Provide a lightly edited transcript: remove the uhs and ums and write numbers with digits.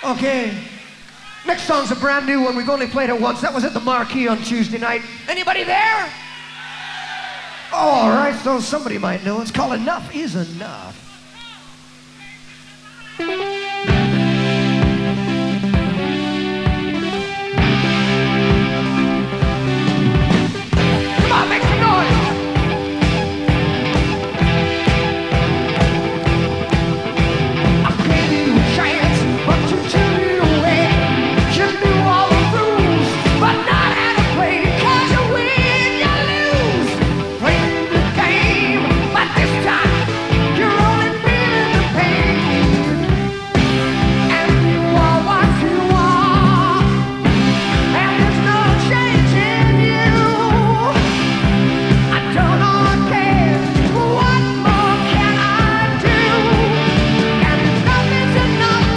Okay. Next song's a brand new one. We've only played it once. That was at the Marquee on Tuesday night. Anybody there? Oh, all right, so somebody might know. It's called Enough is Enough.